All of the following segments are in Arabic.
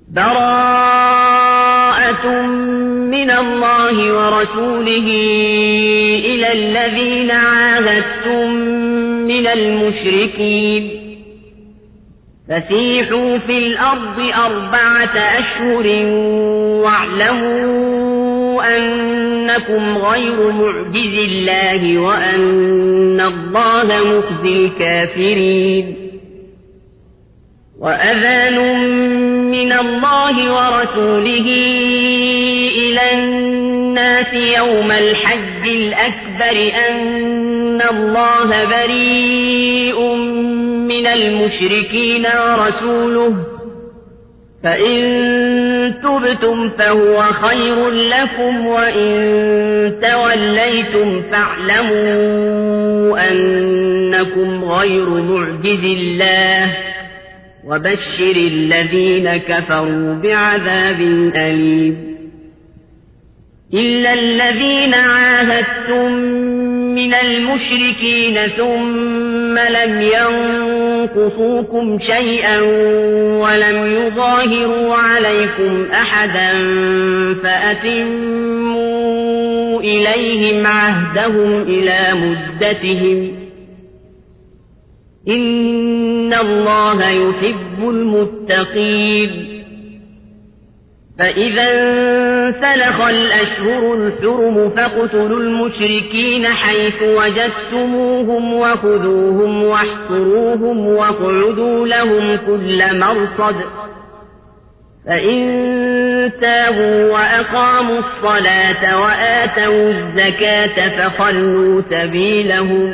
براءة من الله ورسوله إلى الذين عاهدتم من المشركين فسيحوا في الأرض 4 أشهر واعلموا أنكم غير معجز الله وأن الله مخزي الكافرين وأذان من الله ورسوله إلى الناس يوم الحج الأكبر أن الله بريء من المشركين ورسوله فإن تبتم فهو خير لكم وإن توليتم فاعلموا أنكم غير معجز الله وبشر الذين كفروا بعذاب أليم إلا الذين عاهدتم من المشركين ثم لم ينقصوكم شيئا ولم يظاهروا عليكم أحدا فأتموا إليهم عهدهم إلى مدتهم إن الله يحب المتقين فإذا انسلخ الأشهر الحرم فاقتلوا المشركين حيث وجدتموهم وخذوهم واحصروهم واقعدوا لهم كل مرصد فإن تابوا وأقاموا الصلاة وآتوا الزكاة فخلوا سبيلهم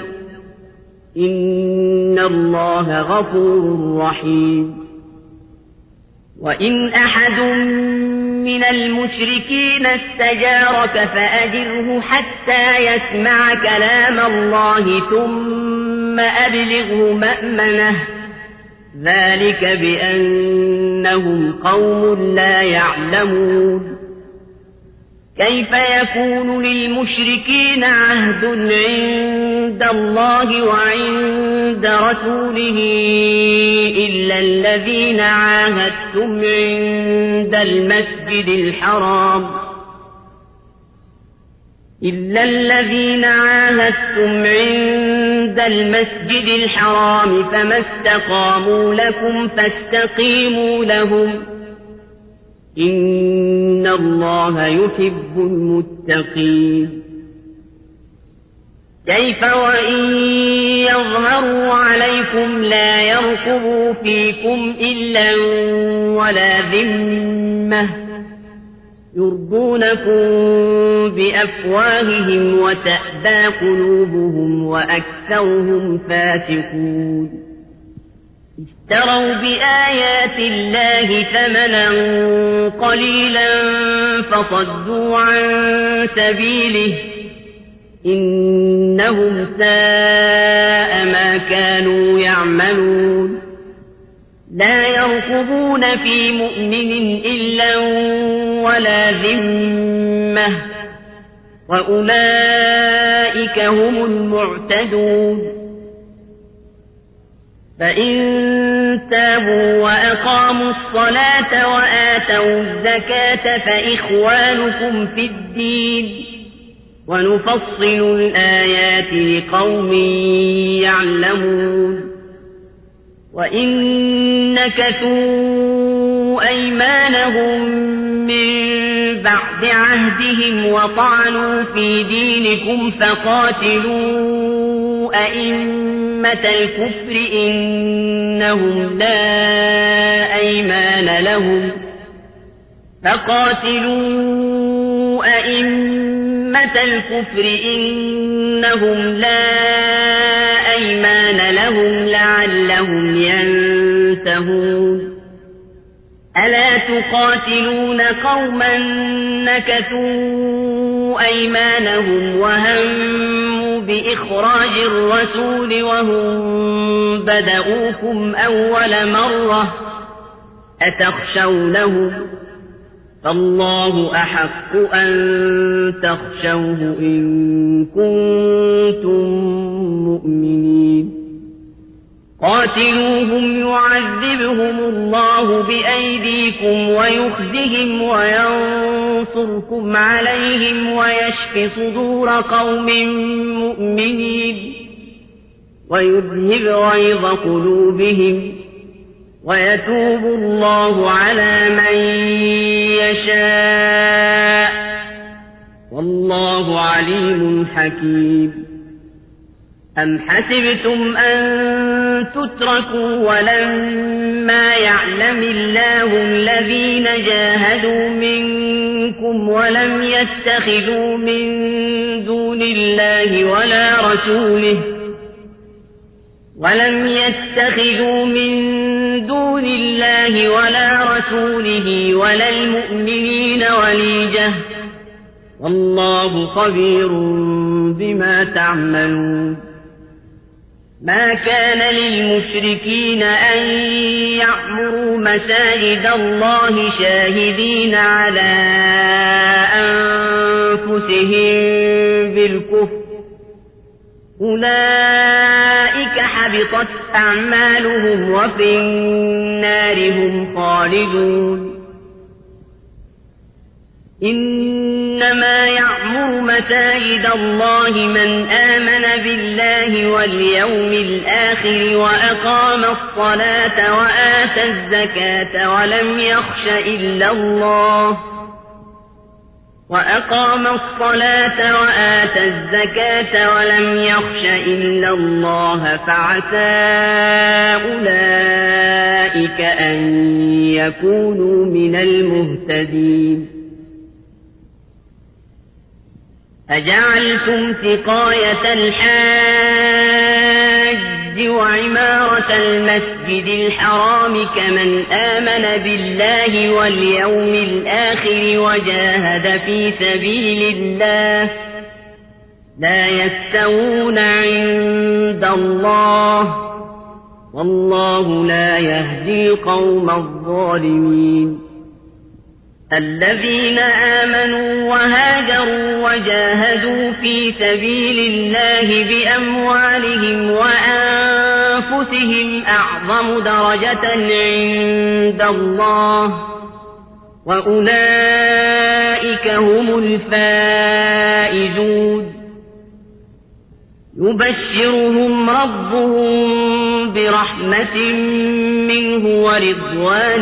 إن الله غفور رحيم وإن أحد من المشركين استجارك فأجره حتى يسمع كلام الله ثم أبلغه مأمنه ذلك بأنهم قوم لا يعلمون كيف يكون للمشركين عهد عند الله وعند رسوله إلا الذين عاهدتم عند المسجد الحرام فما استقاموا لكم فاستقيموا لهم إن الله يحب المتقين كيف وإن يظهروا عليكم لا يرقبوا فيكم إلا ولا ذمة يرضونكم بأفواههم وتأبى قلوبهم وأكثرهم فاسقون اشتروا بآيات الله ثمنا قليلا فصدوا عن سبيله إنهم ساء ما كانوا يعملون لا يرقبون في مؤمن إلا ولا ذمة وأولئك هم المعتدون فإن تابوا وأقاموا الصلاة وآتوا الزكاة فإخوانكم في الدين ونفصل الآيات لقوم يعلمون وإن نكثوا أيمانهم من بعد عهدهم وطعنوا في دينكم فقاتلوا أئمة الكفر إنهم لا أيمان لهم لعلهم ينتهون ألا تقاتلون قوما نكثوا أيمانهم وهموا بإخراج الرسول وهم بدؤوكم أول مرة أتخشونهم فالله أحق أن تخشوه إن كنتم مؤمنين قاتلوهم يعذبهم الله بأيديكم ويخزهم وينصركم عليهم ويشف صدور قوم مؤمنين ويذهب غيظ قلوبهم ويتوب الله على من يشاء والله عليم حكيم. أم حسبتم أن تتركوا ولما يعلم الله الذين جاهدوا منكم ولم يتخذوا من دون الله ولا رسوله ولا المؤمنين وليجة والله خبير بما تعملون. ما كان للمشركين أن يعمروا مساجد الله شاهدين على أنفسهم بالكفر أولئك حبطت أعمالهم وفي النار هم خالدون. إنما يعمر مساجد الله من آمن بالله واليوم الآخر وأقام الصلاة وآتى الزكاة ولم يخش إلا الله فعسى أولئك أن يكونوا من المهتدين. أجعلتم سقاية الحاج وعمارة المسجد الحرام كمن آمن بالله واليوم الآخر وجاهد في سبيل الله لا يستوون عند الله والله لا يهدي القوم الظالمين. الذين آمنوا وهاجروا وجاهدوا في سبيل الله بأموالهم وأنفسهم أعظم درجة عند الله وأولئك هم الفائزون. يبشرهم ربهم برحمة منه ورضوان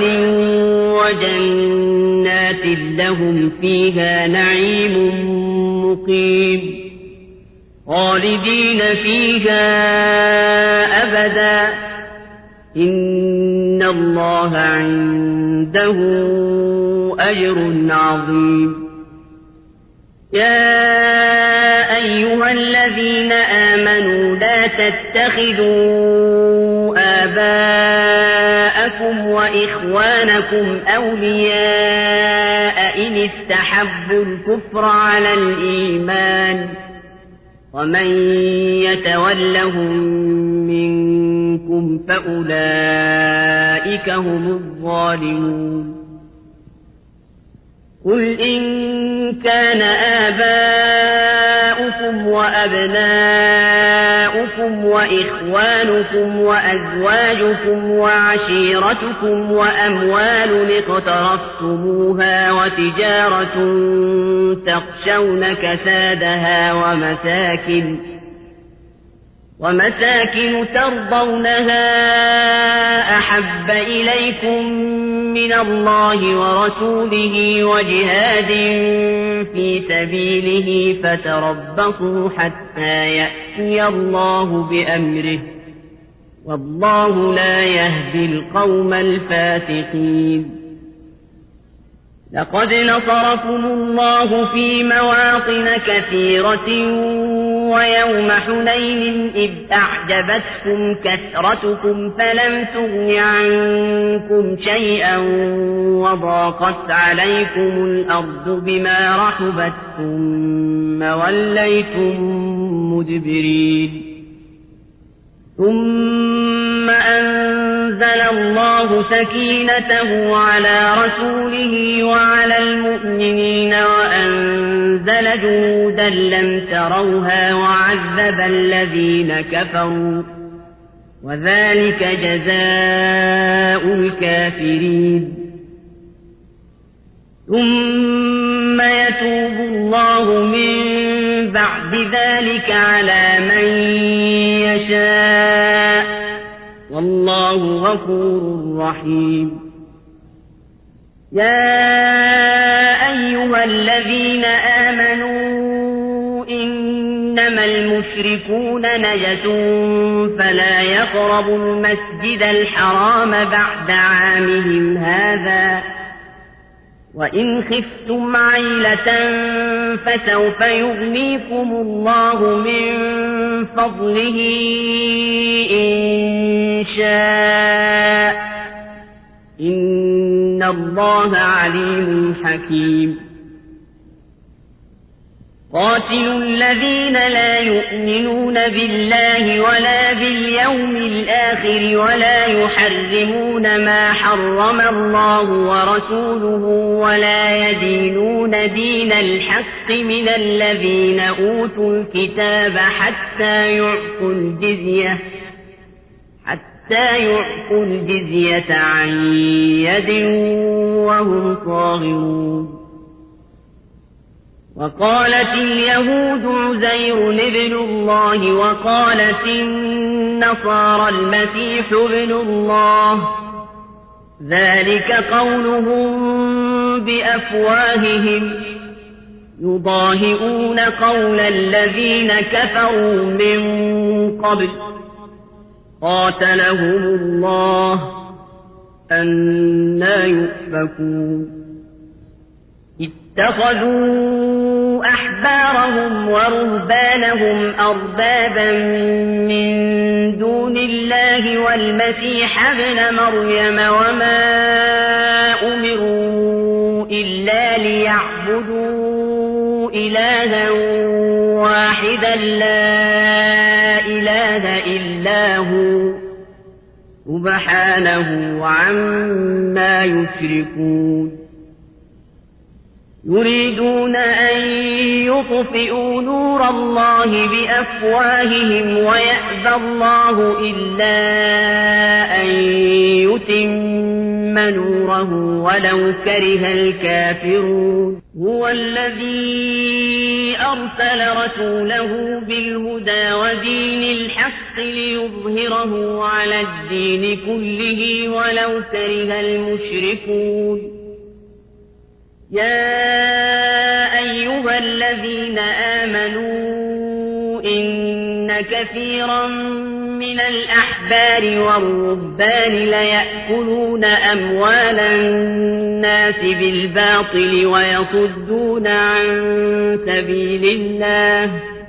وجنات لهم فيها نعيم مقيم خالدين فيها أبدا إن الله عنده أجر عظيم. يا أيها الذين آمنوا لا تتخذوا آباءكم وإخوانكم أولياء إن استحبوا الكفر على الإيمان ومن يتولهم منكم فأولئك هم الظالمون. قل إن كان آباؤكم وأبناؤكم وإخوانكم وأزواجكم وعشيرتكم وأموال اقترفتموها وتجارة تخشون كسادها ومساكن ترضونها أحب إليكم من الله ورسوله وجهاد في سبيله فتربصوا حتى يأتي الله بأمره والله لا يهدي القوم الفاسقين. لقد نصركم الله في مواطن كثيرة ويوم حنين إذ أعجبتكم كثرتكم فلم تغن عنكم شيئا وضاقت عليكم الأرض بما رحبت ثم وليتم مدبرين. ثم أنزل الله سكينته على رسوله وعلى المؤمنين وأنزل جنودا لم تروها وعذب الذين كفروا وذلك جزاء الكافرين ثم يتوب الله من بعد ذلك على من يشاء والله غفور رحيم يا أيها الذين آمنوا إنما المشركون نجس فلا يقربوا المسجد الحرام بعد عامهم هذا وإن خفتم عيلة فسوف يغنيكم الله من فضله إن شاء إن الله عليم حكيم قاتلوا الذين لا يؤمنون بالله ولا باليوم الآخر ولا يحرمون ما حرم الله ورسوله ولا يدينون دين الحق من الذين أوتوا الكتاب حتى يعطوا الجزية عن يد وهم صاغرون وقالت اليهود عزير ابن الله وقالت النصارى المسيح ابن الله ذلك قولهم بأفواههم يضاهئون قول الذين كفروا من قبل قاتلهم الله أنى يؤفكون اتخذوا أحبارهم ورهبانهم أربابا من دون الله والمسيح ابن مريم وما أمروا إلا ليعبدوا إلها واحدا لا إله إلا هو سبحانه عما يشركون يريدون أن يطفئوا نور الله بأفواههم ويأبى الله إلا أن يتم نوره ولو كره الكافرون هو الذي أرسل رسوله بالهدى ودين الحق ليظهره على الدين كله ولو كره المشركون يا أيها الذين آمنوا إن كثيرا من الأحبار والرهبان ليأكلون أموال الناس بالباطل ويصدون عن سبيل الله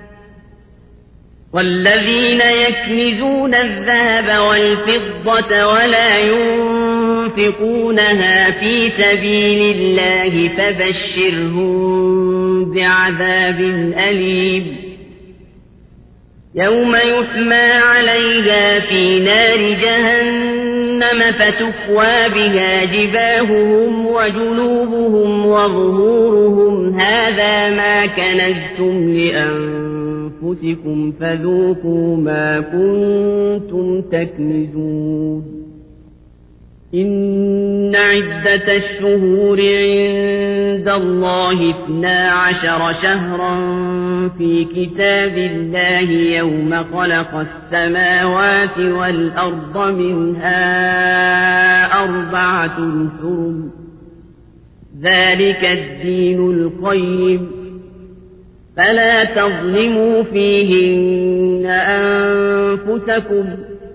والذين يكنزون الذهب والفضة ولا ينفقونها في سبيل الله فبشرهم بعذاب أليم يوم يحمى عليها في نار جهنم فتكوى بها جباههم وجنوبهم وظهورهم هذا ما كنزتم لأنفسكم فذوقوا ما كنتم تكنزون إن عدة الشهور عند الله 12 شهرا في كتاب الله يوم خلق السماوات والأرض منها 4 حرم ذلك الدين القيم فلا تظلموا فيهن أنفسكم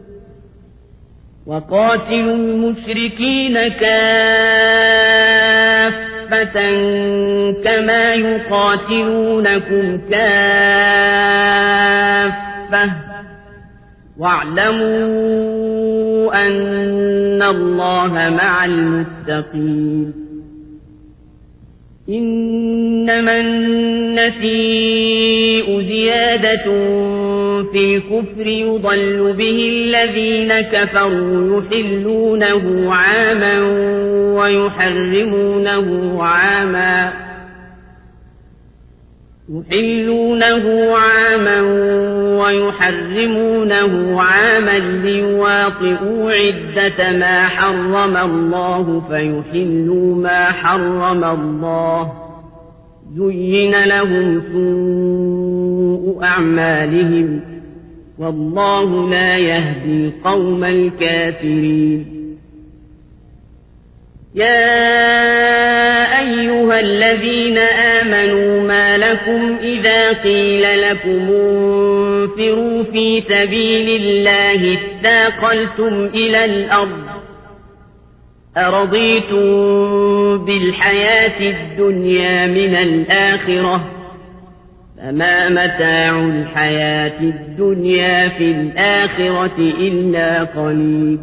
وقاتلوا المشركين كافة كما يقاتلونكم كافة واعلموا أن الله مع المتقين إنما النسيء زيادة في الكفر يضل به الذين كفروا يحلونه عاما ويحرمونه عاما ليواطئوا عدة ما حرم الله فيحلوا ما حرم الله زين لهم سوء أعمالهم والله لا يهدي القوم الكافرين. يا أيها الذين آمنوا ما لكم إذا قيل لكم انفروا في سبيل الله اثاقلتم إلى الأرض أرضيتم بالحياة الدنيا من الآخرة فما متاع الحياة الدنيا في الآخرة إلا قليل.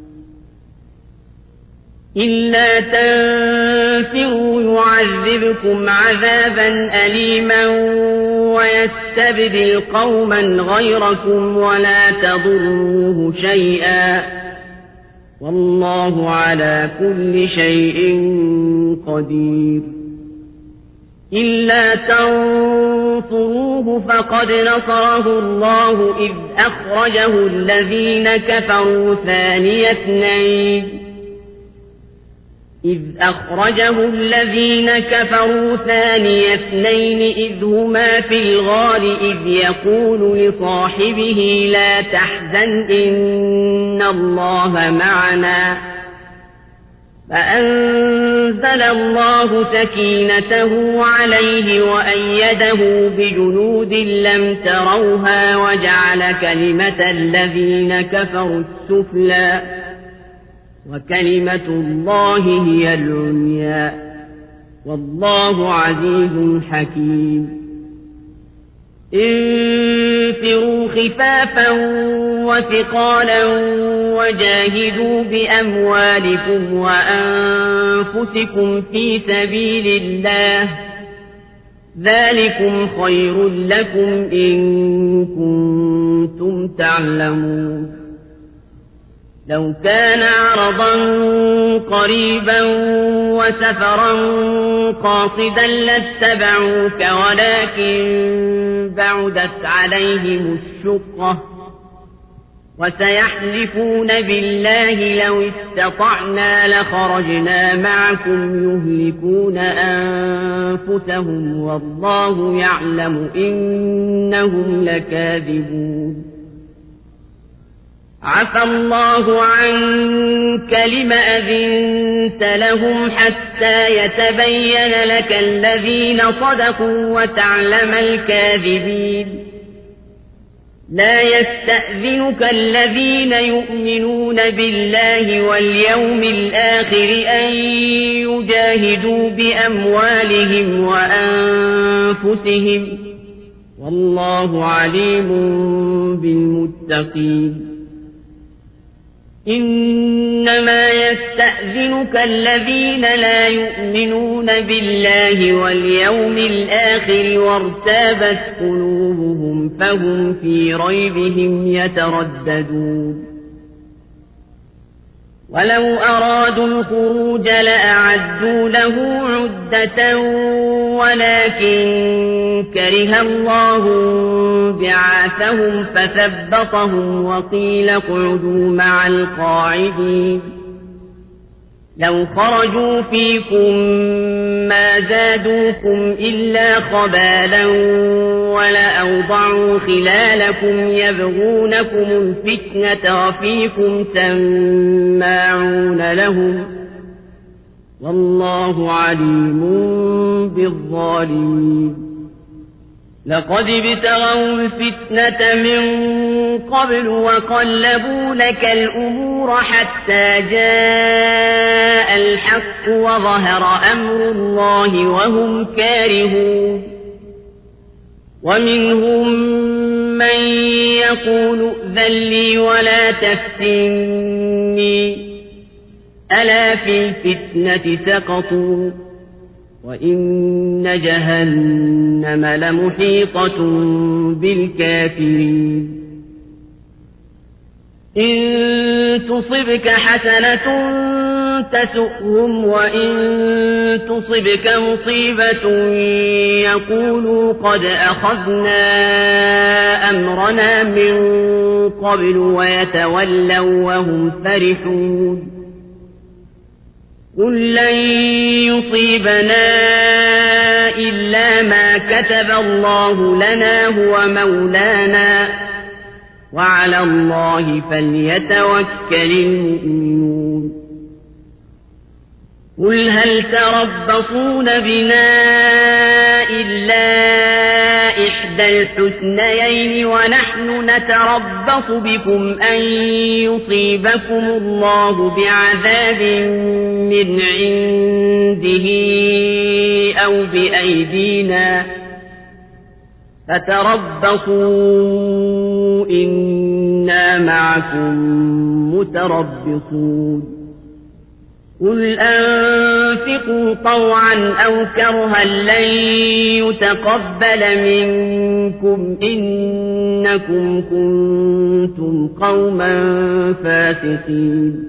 إلا تنفروا يعذبكم عذابا أليما ويستبدل قوما غيركم ولا تضروه شيئا والله على كل شيء قدير. إلا تنصروه فقد نصره الله إذ أخرجه الذين كفروا ثاني اثنين إذ هما في الغار إذ يقول لصاحبه لا تحزن إن الله معنا فأنزل الله سكينته عليه وأيده بجنود لم تروها وجعل كلمة الذين كفروا السفلى وكلمة الله هي العليا والله عزيز حكيم. انفروا خفافا وثقالا وجاهدوا بأموالكم وأنفسكم في سبيل الله ذلكم خير لكم إن كنتم تعلمون. لو كان عرضا قريبا وسفرا قاصدا لاتبعوك ولكن بعدت عليهم الشقة وسيحلفون بالله لو استطعنا لخرجنا معكم يهلكون أنفسهم والله يعلم إنهم لكاذبون. عفى الله عنك لم أذنت لهم حتى يتبين لك الذين صدقوا وتعلم الكاذبين. لا يستأذنك الذين يؤمنون بالله واليوم الآخر أن يجاهدوا بأموالهم وأنفسهم والله عليم بالمتقين. إنما يستأذنك الذين لا يؤمنون بالله واليوم الآخر وارتابت قلوبهم فهم في ريبهم يترددون. ولو أرادوا الخروج لأعدوا له عدة ولكن كره الله بعاثهم فثبطهم وقيل اقعدوا مع القاعدين. لو خرجوا فيكم ما زادوكم إلا خبالا ولأوضعوا خلالكم يبغونكم الفتنة وفيكم سماعون لهم والله عليم بالظالمين. لقد ابتغوا الفتنة من قبل وقلبوا لك الأمور حتى جاء الحق وظهر أمر الله وهم كارهون. ومنهم من يقول ائذن لي ولا تفتني ألا في الفتنة سقطوا وإن جهنم لمحيطة بالكافرين. إن تصبك حسنة تسؤهم وإن تصبك مصيبة يقولوا قد أخذنا أمرنا من قبل ويتولوا وهم فرحون قل لن يصيبنا إلا ما كتب الله لنا هو مولانا وعلى الله فليتوكل المؤمنون قل هل تربصون بنا إلا إحدى الحسنيين ونحن نتربص بكم أن يصيبكم الله بعذاب من عنده أو بأيدينا فتربصوا إنا معكم متربصون قل أنفقوا طوعا أو كرها لن يتقبل منكم إنكم كنتم قوما فاسقين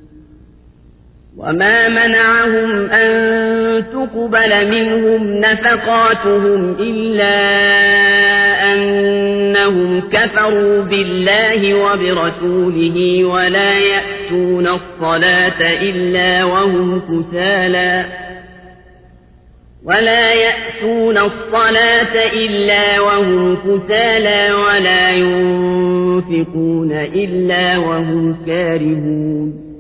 وما منعهم أن تقبل منهم نفقاتهم إلا أنهم كفروا بالله وبرسوله ولا يأتون الصلاة إلا وهم كسالى ولا ينفقون إلا وهم كارهون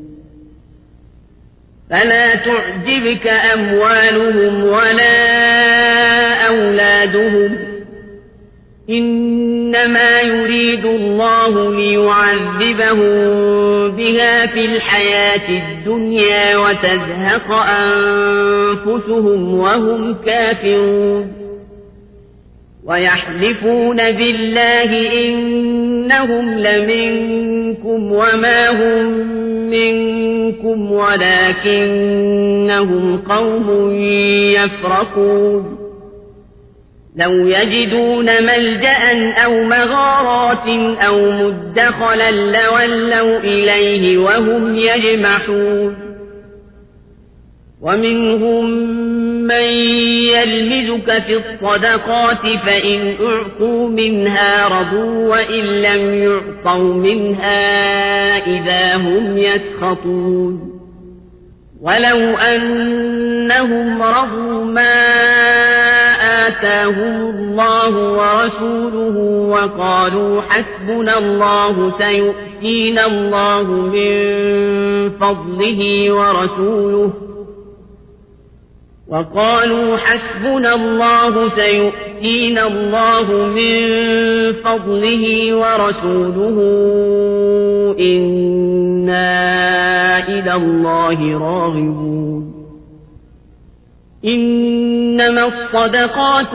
فلا تعجبك أموالهم ولا أولادهم إنما يريد الله ليعذبهم بها في الحياة الدنيا وتزهق أنفسهم وهم كافرون ويحلفون بالله إنهم لمنكم وما هم منكم ولكنهم قوم يفرقون لو يجدون ملجأ أو مغارات أو مدخلا لولوا إليه وهم يجمحون ومنهم من يلمزك في الصدقات فإن أعطوا منها رضوا وإن لم يعطوا منها إذا هم يسخطون ولو أنهم رضوا ما آتاهم الله ورسوله وقالوا حسبنا الله سيؤتينا الله من فضله ورسوله إنا إلى الله راغبون إنما الصدقات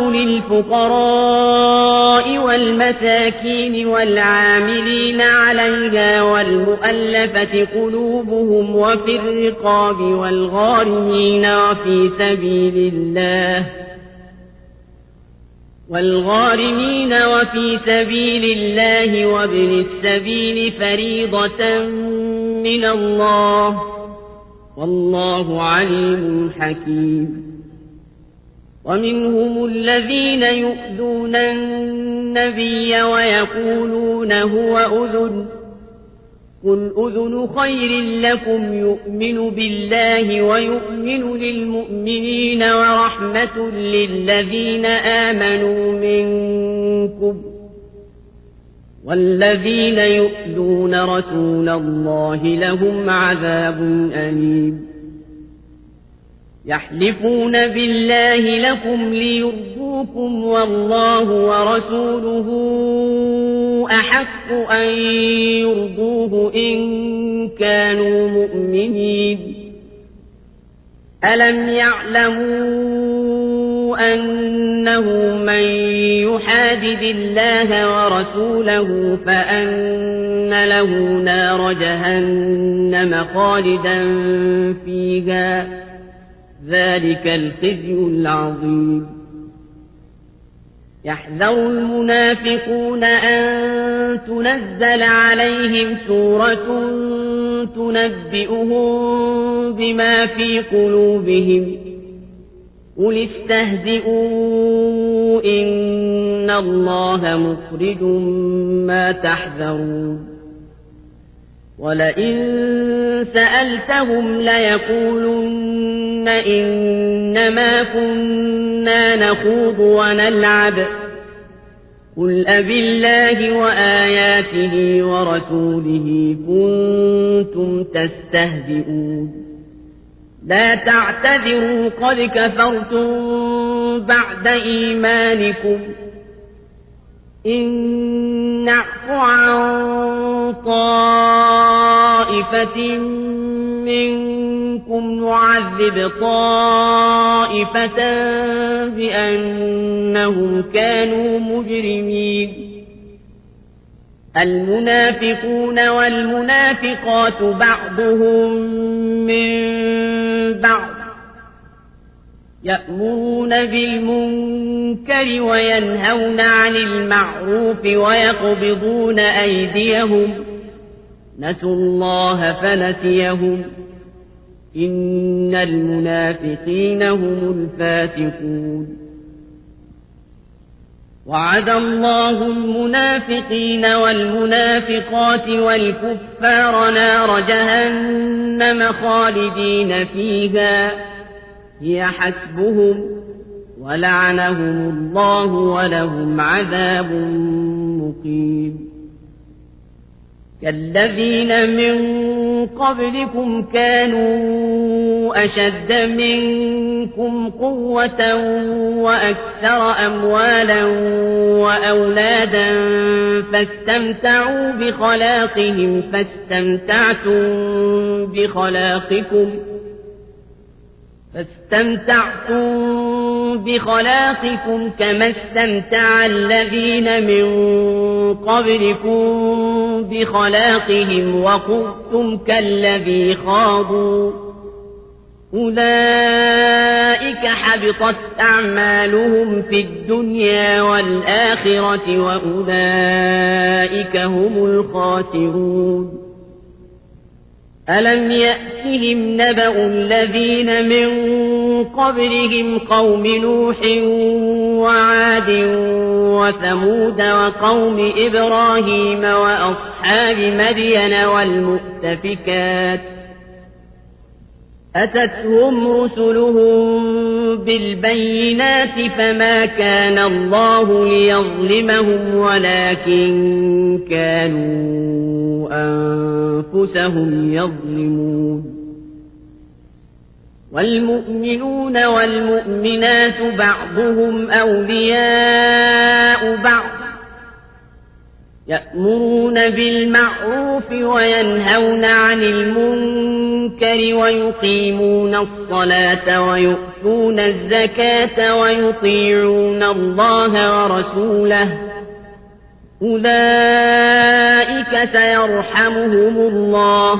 للفقراء والمساكين والعاملين عليها والمؤلفة قلوبهم وفي الرقاب والغارمين وفي سبيل الله وابن السبيل فريضة من الله والله عليم حكيم ومنهم الذين يؤذون النبي ويقولون هو أذن قل أذن خير لكم يؤمن بالله ويؤمن للمؤمنين ورحمة للذين آمنوا منكم والذين يؤذون رسول الله لهم عذاب أليم يحلفون بالله لكم ليرضوكم والله ورسوله أحق أن يرضوه إن كانوا مؤمنين ألم يعلموا أنه من يحادد الله ورسوله فأن له نار جهنم خالدا فيها ذلك الخزي العظيم يحذر المنافقون أن تنزل عليهم سورة تنبئهم بما في قلوبهم قل استهزئوا إن الله مخرج ما تحذرون ولئن سألتهم ليقولن إنما كنا نخوض ونلعب قل أبالله وآياته ورسوله كنتم تستهزئون لا تعتذروا قد كفرتم بعد إيمانكم إن نعف عن طائفة منكم نعذب طائفة بأنهم كانوا مجرمين المنافقون والمنافقات بعضهم من بعض يأمرون بالمنكر وينهون عن المعروف ويقبضون أيديهم نسوا الله فنسيهم إن المنافقين هم الفاسقون وعد الله المنافقين والمنافقات والكفار نار جهنم خالدين فيها هي حسبهم ولعنهم الله ولهم عذاب مقيم كالذين من قبلكم كانوا أشد منكم قوة وأكثر أموالا وأولادا فاستمتعوا بخلاقكم كما استمتع الذين من قبلكم بخلاقهم وخضتم كالذي خاضوا أولئك حبطت أعمالهم في الدنيا والآخرة وأولئك هم الخاسرون ألم يأتهم نبأ الذين من قبلهم قوم نوح وعاد وثمود وقوم إبراهيم وأصحاب مدين والمؤتفكات أتتهم رسلهم بالبينات فما كان الله ليظلمهم ولكن كانوا أنفسهم يظلمون والمؤمنون والمؤمنات بعضهم أولياء بعض يأمرون بالمعروف وينهون عن المنكر ويقيمون الصلاة ويؤتون الزكاة ويطيعون الله ورسوله أولئك سيرحمهم الله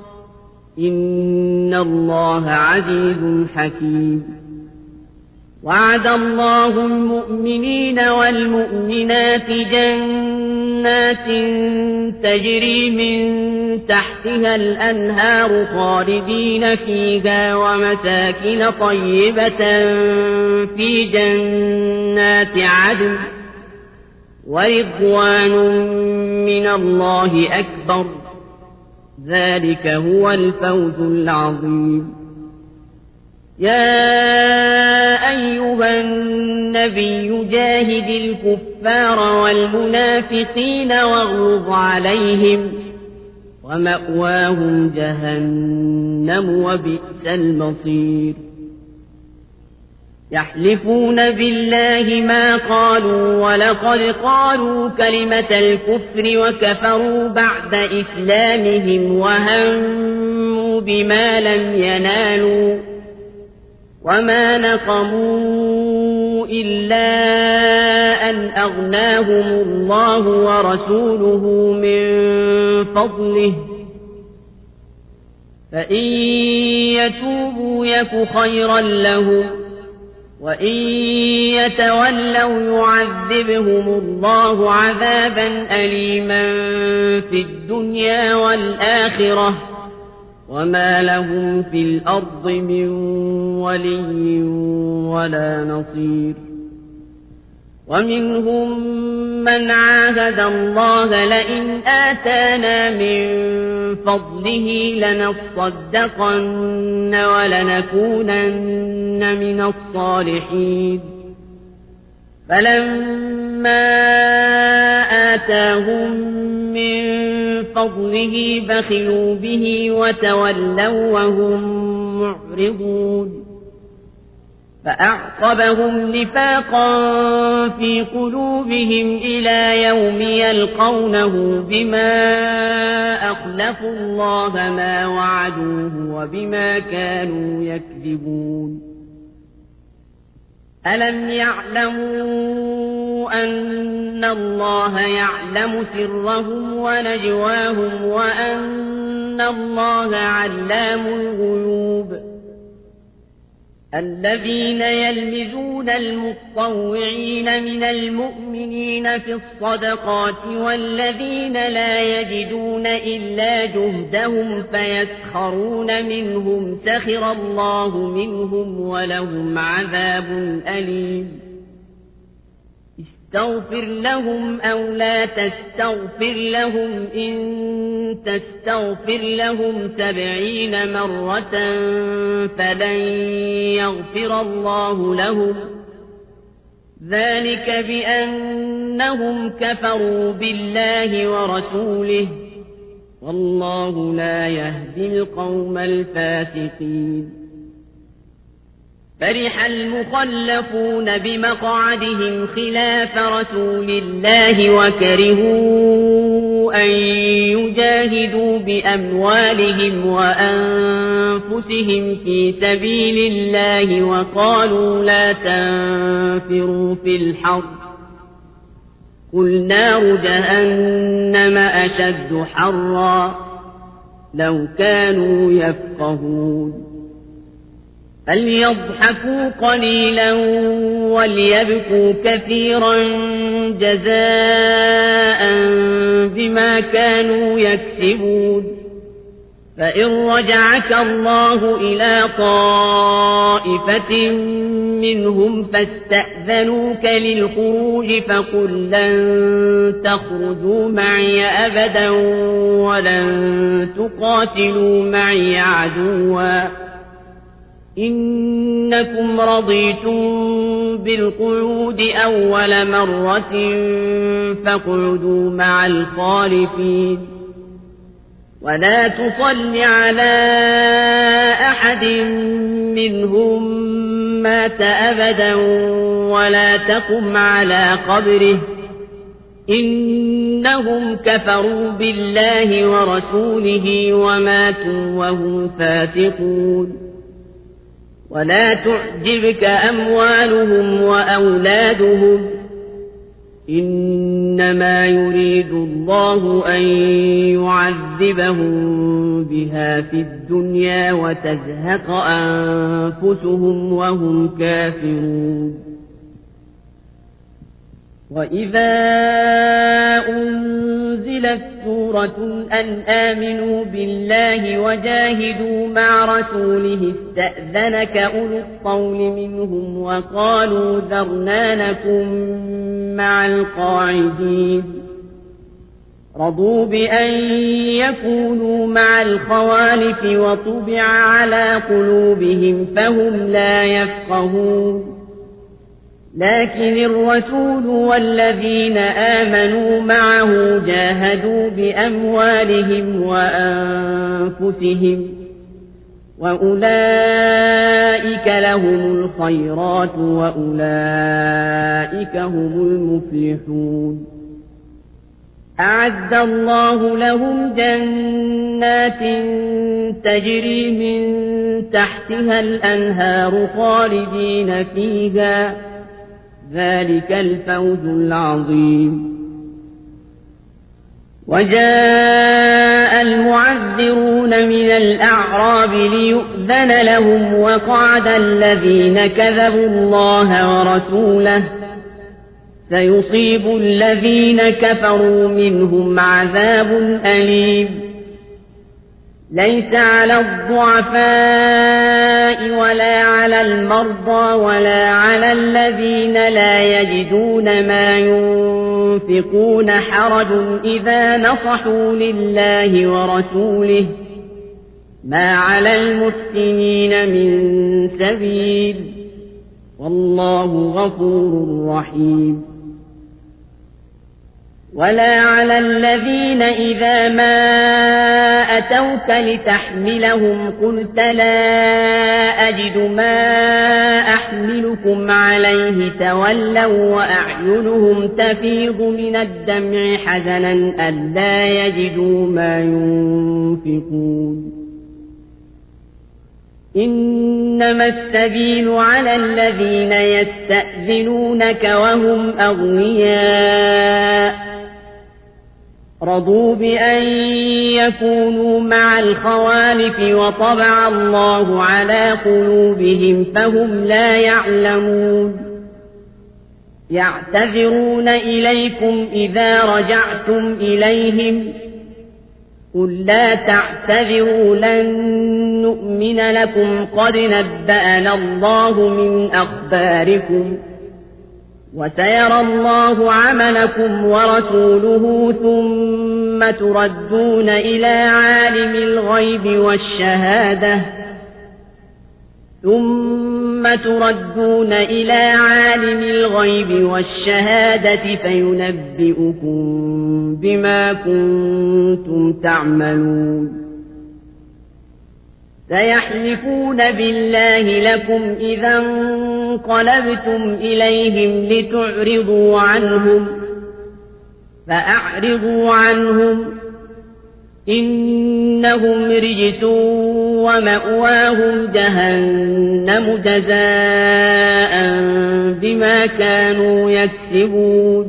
إن الله عزيز حكيم وعد الله المؤمنين والمؤمنات جنات تجري من تحتها الأنهار خالدين فيها ومساكن طيبة في جنات عدن ورضوان من الله أكبر ذلك هو الفوز العظيم يا أيها النبي جاهد الكفار والمنافقين واغلظ عليهم ومأواهم جهنم وبئس المصير يحلفون بالله ما قالوا ولقد قالوا كلمة الكفر وكفروا بعد إسلامهم وهموا بما لم ينالوا وما نقموا إلا أن أغناهم الله ورسوله من فضله فإن يتوبوا يك خيرا لهم وإن يتولوا يعذبهم الله عذابا أليما في الدنيا والآخرة وما لهم في الأرض من ولي ولا نصير ومنهم من عاهد الله لئن آتانا من فضله لنصدقن ولنكونن من الصالحين فلما آتاهم من فضله بخلوا به وتولوا وهم معرضون فأعقبهم نفاقا في قلوبهم إلى يوم يلقونه بما أخلفوا الله ما وعدوه وبما كانوا يكذبون ألم يعلموا أن الله يعلم سرهم ونجواهم وأن الله علام الغيوب الذين يلمزون المطوعين من المؤمنين في الصدقات والذين لا يجدون إلا جهدهم فيسخرون منهم سخر الله منهم ولهم عذاب أليم استغفر لهم أو لا تستغفر لهم إن تستغفر لهم 70 مرة فلن يغفر الله لهم ذلك بأنهم كفروا بالله ورسوله والله لا يهدي القوم الفاسقين فرح المخلفون بمقعدهم خلاف رسول الله وكرهوا أن يجاهدوا بأموالهم وأنفسهم في سبيل الله وقالوا لا تنفروا في الحر قل نار جهنم أشد حرا لو كانوا يفقهون فليضحكوا قليلا وليبكوا كثيرا جزاء بما كانوا يكسبون فإن رجعك الله إلى طائفة منهم فاستأذنوك للخروج فقل لن تخرجوا معي أبدا ولن تقاتلوا معي عدوا إنكم رضيتم بالقعود أول مرة فاقعدوا مع الخالفين ولا تصل على أحد منهم مات أبدا ولا تقم على قبره إنهم كفروا بالله ورسوله وماتوا وهم فاسقون ولا تعجبك أموالهم وأولادهم إنما يريد الله أن يعذبهم بها في الدنيا وتزهق أنفسهم وهم كافرون وإذا أنزلت سورة أن آمنوا بالله وجاهدوا مع رسوله استأذنك أولو الطول منهم وقالوا ذرنا لكم مع القاعدين رضوا بأن يكونوا مع الخوالف وطبع على قلوبهم فهم لا يفقهون لكن الرسول والذين آمنوا معه جاهدوا بأموالهم وأنفسهم وأولئك لهم الخيرات وأولئك هم المفلحون أعد الله لهم جنات تجري من تحتها الأنهار خالدين فيها ذلك الفوز العظيم وجاء المعذرون من الأعراب ليؤذن لهم وقعد الذين كذبوا الله ورسوله سيصيب الذين كفروا منهم عذاب أليم ليس على الضعفاء ولا على المرضى ولا على الذين لا يجدون ما ينفقون حرج إذا نصحوا لله ورسوله ما على المحسنين من سبيل والله غفور رحيم ولا على الذين إذا ما أتوك لتحملهم قلت لا أجد ما أحملكم عليه تولوا وأعينهم تفيض من الدمع حزنا ألا يجدوا ما ينفقون إنما السبيل على الذين يستأذنونك وهم أغنياء رضوا بأن يكونوا مع الخوالف وطبع الله على قلوبهم فهم لا يعلمون يعتذرون إليكم إذا رجعتم إليهم قل لا تعتذروا لن نؤمن لكم قد نبأنا الله من أخباركم وسيرى الله عملكم ورسوله ثم تردون إلى عالم الغيب والشهادة فينبئكم بما كنتم تعملون سيحلفون بالله لكم إذا انقلبتم إليهم لتعرضوا عنهم فأعرضوا عنهم إنهم رجس ومأواهم جهنم جزاء بما كانوا يكسبون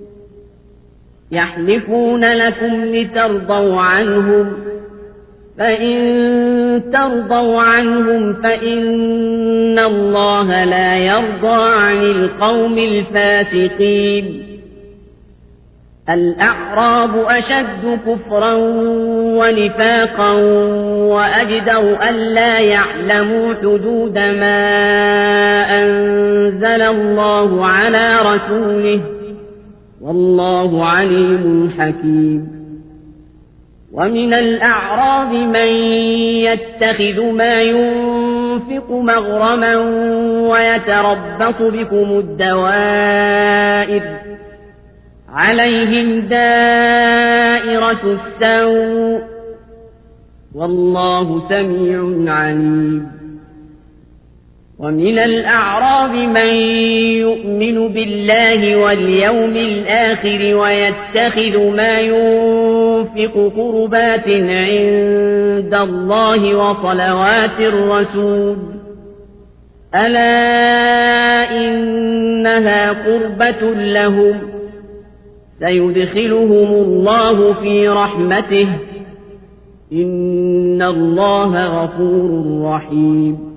يحلفون لكم لترضوا عنهم فإن ترضوا عنهم فإن الله لا يرضى عن القوم الفاسقين الأعراب أشد كفرا ونفاقا وأجدر ألا يعلموا حدود ما أنزل الله على رسوله والله عليم حكيم ومن الأعراب من يتخذ ما ينفق مغرما ويتربص بكم الدوائر عليهم دائرة السوء والله سميع عليم ومن الأعراب من يؤمن بالله واليوم الآخر ويتخذ ما ينفق قربات عند الله وصلوات الرسول ألا إنها قربة لهم سيدخلهم الله في رحمته إن الله غفور رحيم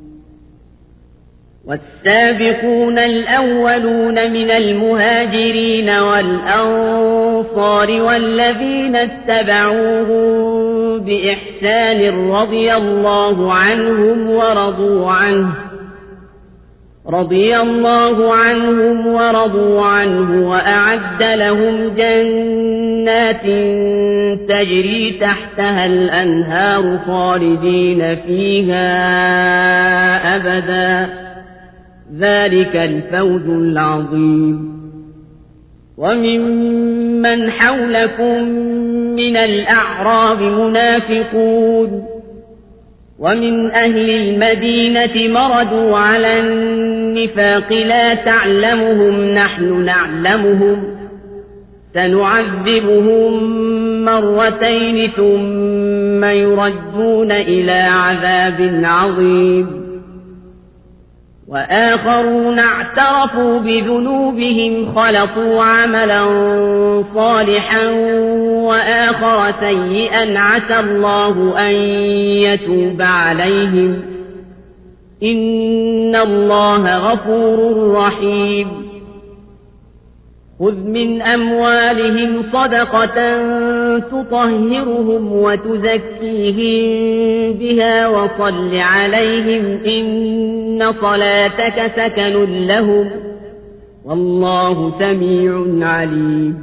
والسابقون الأولون من المهاجرين والأنصار والذين اتبعوهم بإحسان رضي الله عنهم ورضوا عنه وأعد لهم جنات تجري تحتها الأنهار خالدين فيها أبدا ذلك الفوز العظيم وممن حولكم من الأعراب منافقون ومن أهل المدينة مردوا على النفاق لا تعلمهم نحن نعلمهم سنعذبهم مرتين ثم يردون إلى عذاب عظيم وآخرون اعترفوا بذنوبهم خلطوا عملا صالحا وآخر سيئا عسى الله أن يتوب عليهم إن الله غفور رحيم خذ من أموالهم صدقة تطهرهم وتزكيهم بها وصل عليهم إن صلاتك سكن لهم والله سميع عليم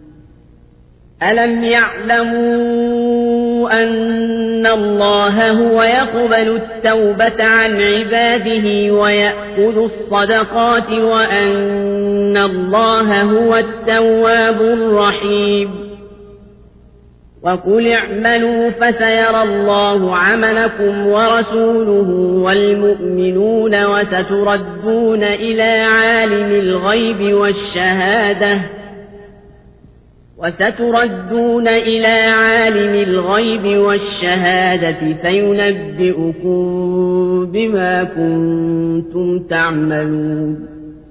ألم يعلموا أن الله هو يقبل التوبة عن عباده ويأخذ الصدقات وأن الله هو التواب الرحيم وقل اعملوا فسيرى الله عملكم ورسوله والمؤمنون وستردون إلى عالم الغيب والشهادة فينبئكم بما كنتم تعملون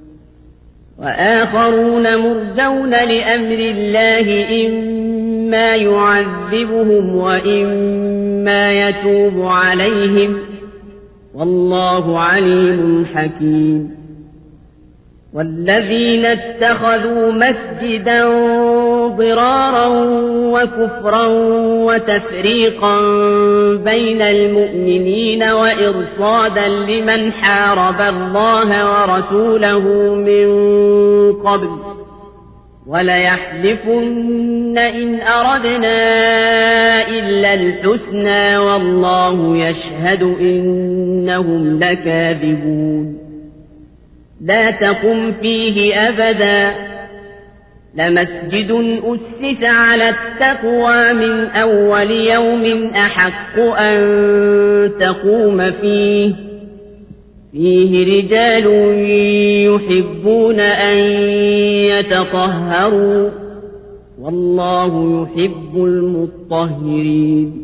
وآخرون مرجون لأمر الله إما يعذبهم وإما يتوب عليهم والله عليم حكيم والذين اتخذوا مسجدا ضرارا وكفرا وتفريقا بين المؤمنين وإرصادا لمن حارب الله ورسوله من قبل وليحلفن إن أردنا إلا الحسنى والله يشهد إنهم لكاذبون لا تقم فيه أبدا لمسجد أسس على التقوى من أول يوم أحق أن تقوم فيه رجال يحبون أن يتطهروا والله يحب المطهرين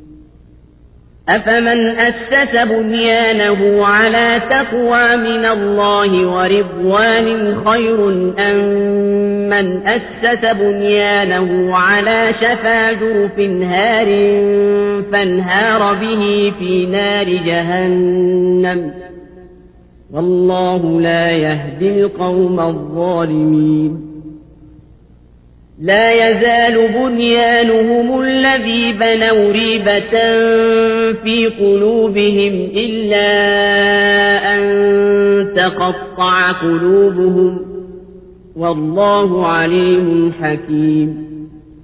أفمن أسس بنيانه على تقوى من الله ورضوان خير أم من أسس بنيانه على شفا جرف هار فانهار به في نار جهنم والله لا يهدي القوم الظالمين لا يزال بنيانهم الذي بنوا ريبة في قلوبهم إلا أن تقطع قلوبهم والله عليم حكيم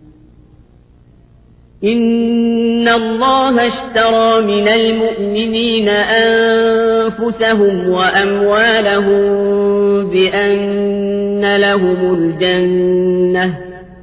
إن الله اشترى من المؤمنين أنفسهم وأموالهم بأن لهم الجنة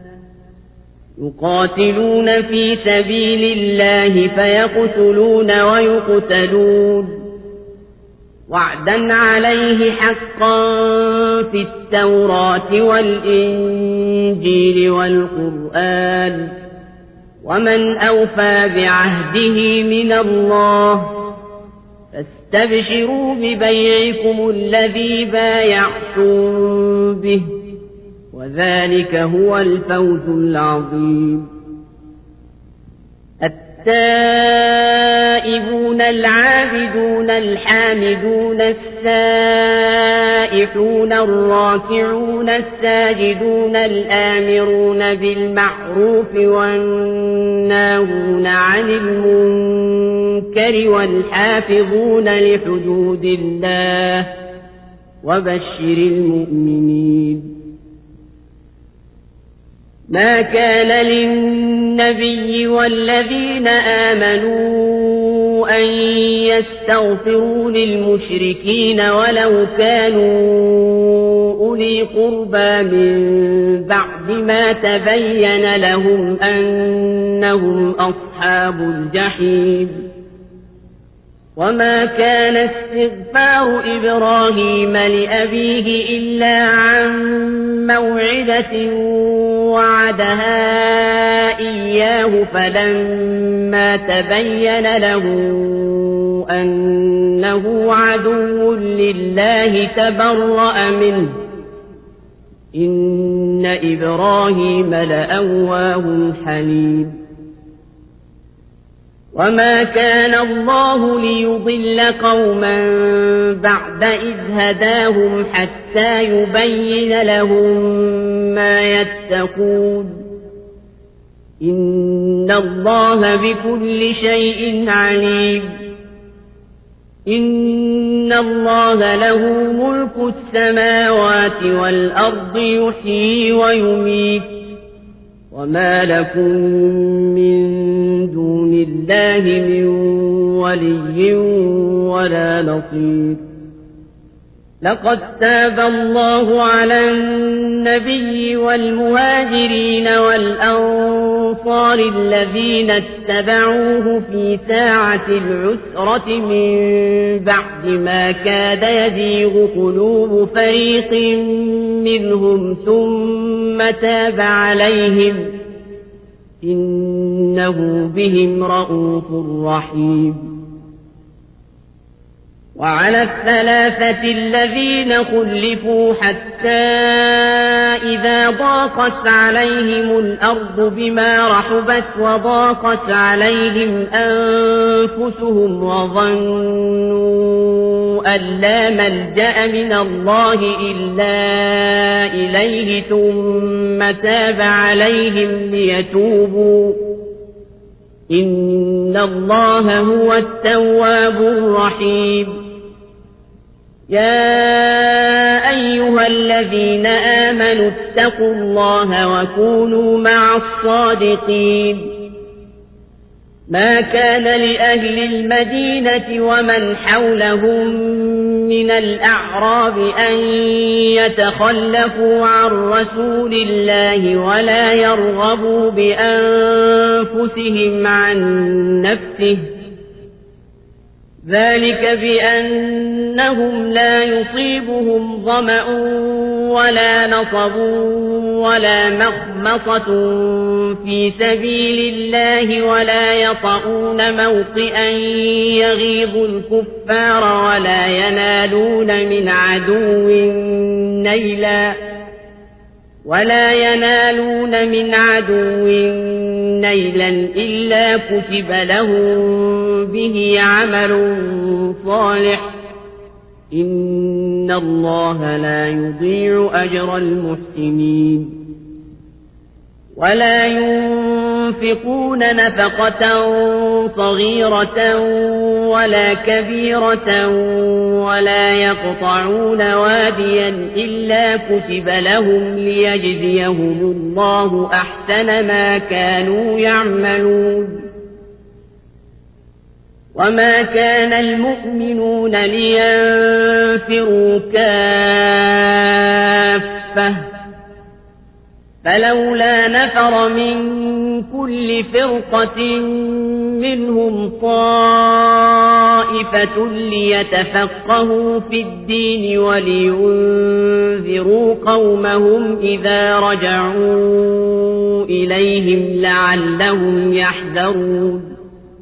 يقاتلون في سبيل الله فيقتلون ويقتلون وعدا عليه حقا في التوراة والإنجيل والقرآن ومن أوفى بعهده من الله فاستبشروا ببيعكم الذي بايعتم به وذلك هو الفوز العظيم التائبون العابدون الحامدون السائحون الراكعون الساجدون الآمرون بالمعروف والناهون عن المنكر والحافظون لحدود الله وبشر المؤمنين ما كان للنبي والذين آمنوا أن يستغفروا للمشركين ولو كانوا أولي قربى من بعد ما تبين لهم أنهم أصحاب الجحيم وما كان استغفار إبراهيم لأبيه إلا عن موعدة وعدها إياه فلما تبين له أنه عدو لله تبرأ منه إن إبراهيم لأواه حليم وما كان الله ليضل قوما بعد إذ هداهم حتى يبين لهم ما يتقون إن الله بكل شيء عليم إن الله له ملك السماوات والأرض يحيي ويميت وما لكم من دون الله من ولي ولا نصير لقد تاب الله على النبي والمهاجرين والأنصار الذين اتبعوه في ساعة العسرة من بعد ما كاد يزيغ قلوب فريق منهم ثم تاب عليهم إنه بهم رءوف رحيم وعلى الثلاثة الذين خلفوا حتى إذا ضاقت عليهم الأرض بما رحبت وضاقت عليهم أنفسهم وظنوا أن لا ملجأ من الله إلا إليه ثم تاب عليهم ليتوبوا إن الله هو التواب الرحيم يا أيها الذين آمنوا اتقوا الله وكونوا مع الصادقين ما كان لأهل المدينة ومن حولهم من الأعراب أن يتخلفوا عن رسول الله ولا يرغبوا بأنفسهم عن نفسه ذلك بأنهم لا يصيبهم ظمأ ولا نصب ولا مخمصة في سبيل الله ولا يطؤون موطئا يغيظ الكفار ولا ينالون من عدو نيلا إلا كتب لهم به عمل صالح إن الله لا يضيع أجر المحسنين ولا ينفقون نفقة صغيرة ولا كبيرة ولا يقطعون واديا إلا كتب لهم ليجزيهم الله أحسن ما كانوا يعملون وما كان المؤمنون لينفروا كافة فلولا نفر من كل فرقة منهم طائفة ليتفقهوا في الدين ولينذروا قومهم إذا رجعوا إليهم لعلهم يحذرون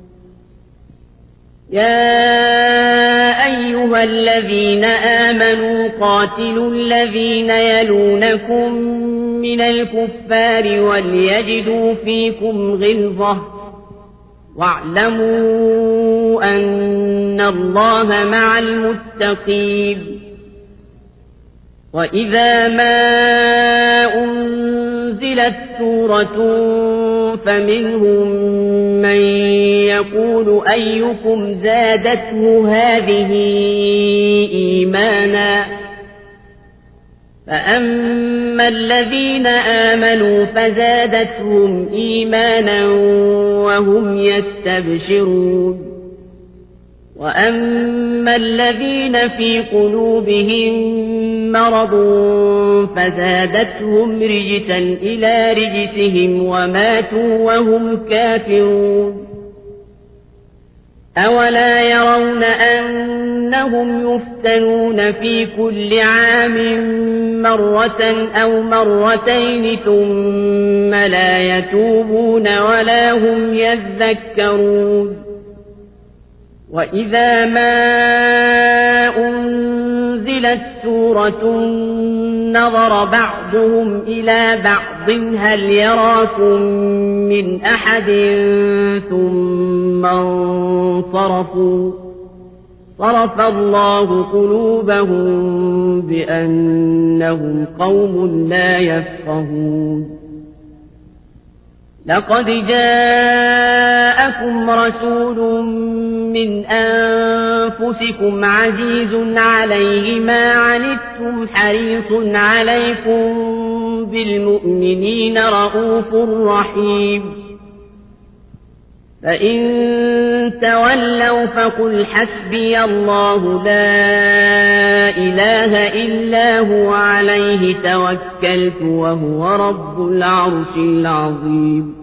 يا أيها الذين آمنوا قاتلوا الذين يلونكم من الكفار وليجدوا فيكم غلظة واعلموا أن الله مع المتقين وإذا ما أنزلت سورة فمنهم من يقول أيكم زادته هذه إيمانا فأما الذين آمنوا فزادتهم إيمانا وهم يستبشرون وأما الذين في قلوبهم مرض فزادتهم رجسا إلى رجسهم وماتوا وهم كافرون أولا يرون أنهم يفتنون في كل عام مرة أو مرتين ثم لا يتوبون ولا هم يذكرون وإذا ما أنزلت سورة نظر بعضهم إلى بعض هل يراكم من أحد ثم انصرفوا صرف الله قلوبهم بأنهم قوم لا يفقهون لقد جاءكم رسول من أنفسكم عزيز عليه ما عنتم حريص عليكم بالمؤمنين رؤوف رحيم فإن تولوا فقل حسبي الله لا إله إلا هو عليه توكلت وهو رب العرش العظيم